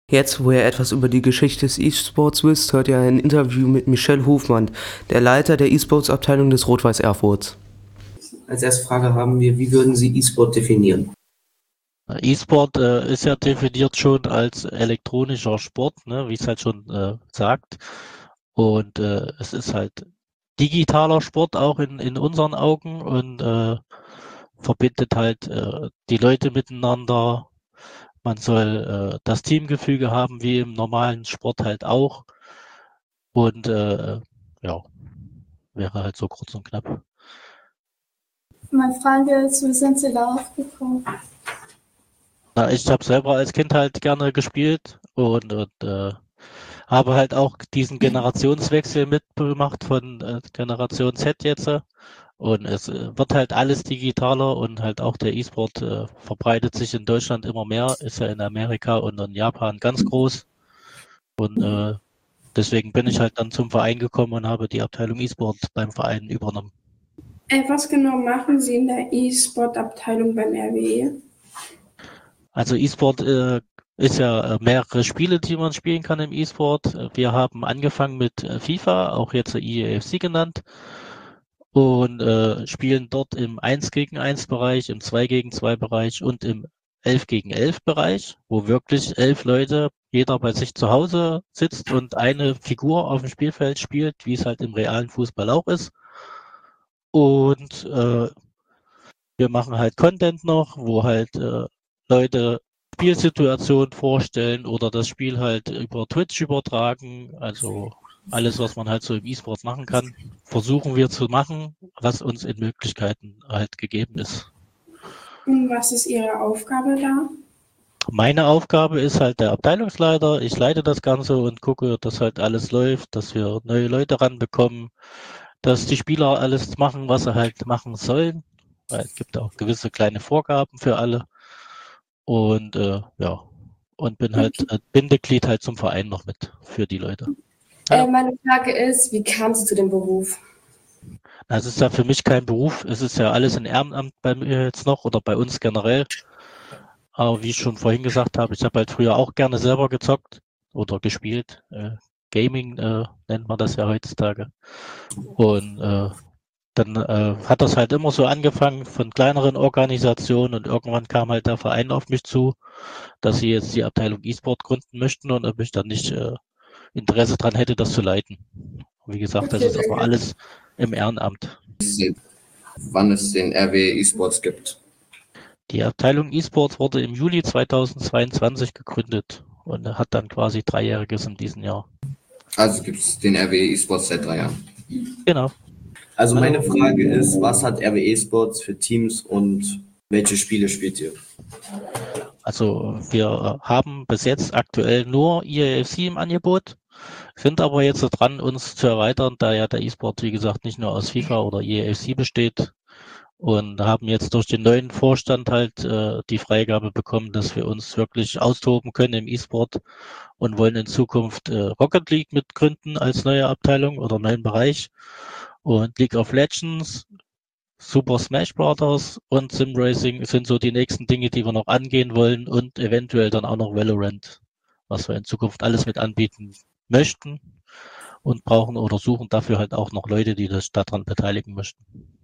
Jetzt, wo ihr etwas über die Geschichte des E-Sports wisst, hört ihr ein Interview mit Michel Hofmann, der Leiter der E-Sports-Abteilung des Rot-Weiß Erfurts. Als erste Frage haben wir, wie würden Sie E-Sport definieren? E-Sport ist ja definiert schon als elektronischer Sport, ne, wie es halt schon sagt. Und es ist halt digitaler Sport auch in unseren Augen und verbindet halt die Leute miteinander. Man soll das Teamgefüge haben, wie im normalen Sport halt auch. Und ja, wäre halt so kurz und knapp. Meine Frage ist, wie sind Sie darauf gekommen? Na, ich habe selber als Kind halt gerne gespielt und habe halt auch diesen Generationswechsel mitgemacht von Generation Z jetzt. Und es wird halt alles digitaler und halt auch der E-Sport verbreitet sich in Deutschland immer mehr, ist ja in Amerika und in Japan ganz groß. Und deswegen bin ich halt dann zum Verein gekommen und habe die Abteilung E-Sport beim Verein übernommen. Was genau machen Sie in der E-Sport-Abteilung beim RWE? Also E-Sport ist ja mehrere Spiele, die man spielen kann im E-Sport. Wir haben angefangen mit FIFA, auch jetzt EAFC genannt, und spielen dort im 1 gegen 1 Bereich, im 2 gegen 2 Bereich und im 11 gegen 11 Bereich, wo wirklich 11 Leute, jeder bei sich zu Hause sitzt und eine Figur auf dem Spielfeld spielt, wie es halt im realen Fußball auch ist. Und wir machen halt Content noch, wo halt Leute Spielsituationen vorstellen oder das Spiel halt über Twitch übertragen. Also alles, was man halt so im E-Sport machen kann, versuchen wir zu machen, was uns in Möglichkeiten halt gegeben ist. Und was ist Ihre Aufgabe da? Meine Aufgabe ist halt der Abteilungsleiter. Ich leite das Ganze und gucke, dass halt alles läuft, dass wir neue Leute ranbekommen, dass die Spieler alles machen, was sie halt machen sollen. Weil es gibt auch gewisse kleine Vorgaben für alle. Und ja, und bin halt Bindeglied halt zum Verein noch mit für die Leute. Ja. Meine Frage ist, wie kam Sie zu dem Beruf? Es ist ja für mich kein Beruf, es ist ja alles ein Ehrenamt bei mir jetzt noch oder bei uns generell. Aber wie ich schon vorhin gesagt habe, ich habe halt früher auch gerne selber gezockt oder gespielt. Gaming nennt man das ja heutzutage. Und dann hat das halt immer so angefangen von kleineren Organisationen und irgendwann kam halt der Verein auf mich zu, dass sie jetzt die Abteilung E-Sport gründen möchten und ob ich dann nicht Interesse daran hätte, das zu leiten. Wie gesagt, das Okay, ist aber danke. alles im Ehrenamt. Wann es den RW E-Sports gibt. Die Abteilung E-Sports wurde im Juli 2022 gegründet und hat dann quasi Dreijähriges in diesem Jahr. Also gibt es den RW E-Sports seit 3 Jahren. Genau. Also meine Frage ist, was hat RW E-Sports für Teams und welche Spiele spielt ihr? Also wir haben bis jetzt aktuell nur EAFC im Angebot, sind aber jetzt dran, uns zu erweitern, da ja der E-Sport, wie gesagt, nicht nur aus FIFA oder EAFC besteht und haben jetzt durch den neuen Vorstand halt die Freigabe bekommen, dass wir uns wirklich austoben können im E-Sport und wollen in Zukunft Rocket League mitgründen als neue Abteilung oder neuen Bereich und League of Legends, Super Smash Bros. Und Sim Racing sind so die nächsten Dinge, die wir noch angehen wollen und eventuell dann auch noch Valorant, was wir in Zukunft alles mit anbieten möchten und brauchen oder suchen dafür halt auch noch Leute, die das daran beteiligen möchten.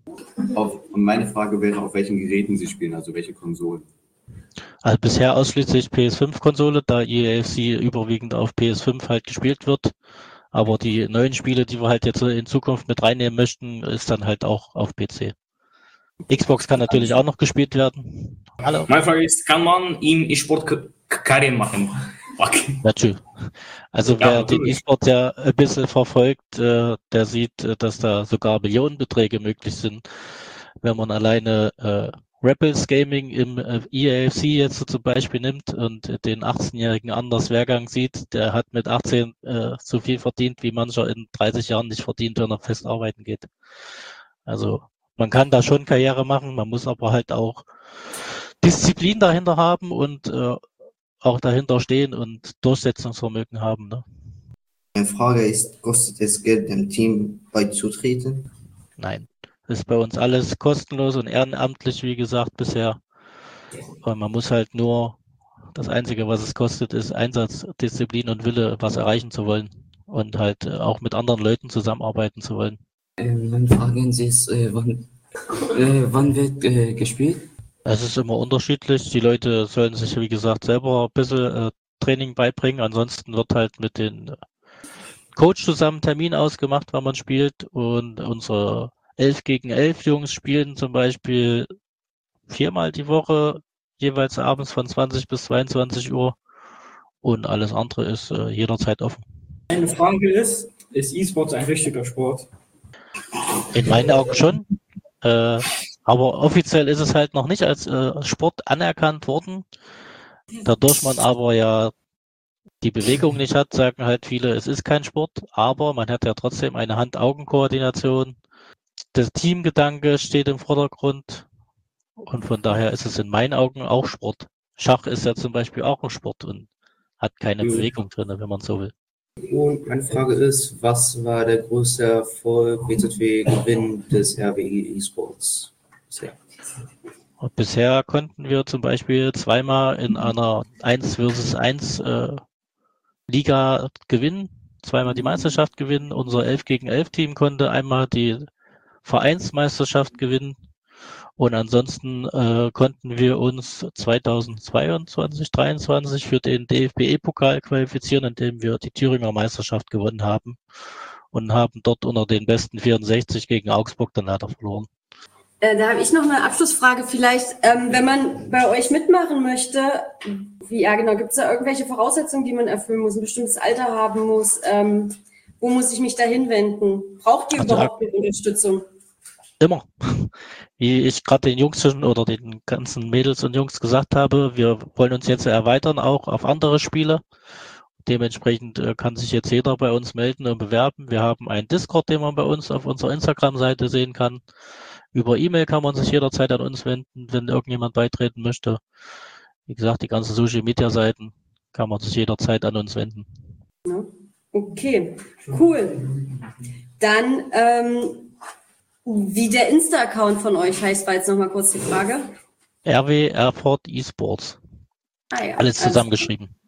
Meine Frage wäre, auf welchen Geräten Sie spielen, also welche Konsolen? Also bisher ausschließlich PS5-Konsole, da EAFC überwiegend auf PS5 halt gespielt wird. Aber die neuen Spiele, die wir halt jetzt in Zukunft mit reinnehmen möchten, ist dann halt auch auf PC. Xbox kann natürlich auch noch gespielt werden. Hallo. Meine Frage ist, kann man im E-Sport Karriere machen? Okay. Natürlich. Also Ja, wer den natürlich. E-Sport ja ein bisschen verfolgt, der sieht, dass da sogar Millionenbeträge möglich sind. Wenn man alleine Rebels Gaming im EAFC jetzt so zum Beispiel nimmt und den 18-jährigen Anders Wehrgang sieht, der hat mit 18 so viel verdient, wie mancher in 30 Jahren nicht verdient, wenn er fest arbeiten geht. Also man kann da schon Karriere machen, man muss aber halt auch Disziplin dahinter haben und auch dahinter stehen und Durchsetzungsvermögen haben. Ne? Meine Frage ist, kostet es Geld, dem Team beizutreten? Nein, ist bei uns alles kostenlos und ehrenamtlich, wie gesagt, bisher. Und man muss halt nur Das Einzige, was es kostet, ist Einsatz, Disziplin und Wille, was erreichen zu wollen und halt auch mit anderen Leuten zusammenarbeiten zu wollen. Meine Frage an Sie ist, wann wird gespielt? Es ist immer unterschiedlich. Die Leute sollen sich, wie gesagt, selber ein bisschen Training beibringen. Ansonsten wird halt mit den Coach zusammen Termin ausgemacht, wann man spielt. Und unsere 11 gegen 11 Jungs spielen zum Beispiel 4-mal die Woche, jeweils abends von 20 bis 22 Uhr. Und alles andere ist jederzeit offen. Meine Frage ist E-Sports ein richtiger Sport? In meinen Augen schon. Aber offiziell ist es halt noch nicht als Sport anerkannt worden. Dadurch man aber ja die Bewegung nicht hat, sagen halt viele, es ist kein Sport, aber man hat ja trotzdem eine Hand-Augen-Koordination. Der Teamgedanke steht im Vordergrund und von daher ist es in meinen Augen auch Sport. Schach ist ja zum Beispiel auch ein Sport und hat keine Bewegung drin, wenn man so will. Und meine Frage ist, was war der größte Erfolg, WZW-Gewinn des RWE E-Sports bisher? Und bisher konnten wir zum Beispiel zweimal in einer 1 versus 1 Liga gewinnen, zweimal die Meisterschaft gewinnen. Unser 11 gegen 11 Team konnte einmal die Vereinsmeisterschaft gewinnen. Und ansonsten konnten wir uns 2022, 2023 für den DFB-Pokal qualifizieren, indem wir die Thüringer Meisterschaft gewonnen haben und haben dort unter den besten 64 gegen Augsburg dann leider verloren. Da habe ich noch eine Abschlussfrage vielleicht. Wenn man bei euch mitmachen möchte, genau, gibt es da irgendwelche Voraussetzungen, die man erfüllen muss, ein bestimmtes Alter haben muss? Wo muss ich mich da hinwenden? Braucht ihr überhaupt eine Unterstützung? Immer. Wie ich gerade den Jungs schon oder den ganzen Mädels und Jungs gesagt habe, wir wollen uns jetzt erweitern auch auf andere Spiele. Dementsprechend kann sich jetzt jeder bei uns melden und bewerben. Wir haben einen Discord, den man bei uns auf unserer Instagram-Seite sehen kann. Über E-Mail kann man sich jederzeit an uns wenden, wenn irgendjemand beitreten möchte. Wie gesagt, die ganzen Social-Media-Seiten kann man sich jederzeit an uns wenden. Okay, cool. Dann wie der Insta-Account von euch heißt, war jetzt nochmal kurz die Frage. RW Erfurt eSports. Ah ja, alles zusammengeschrieben.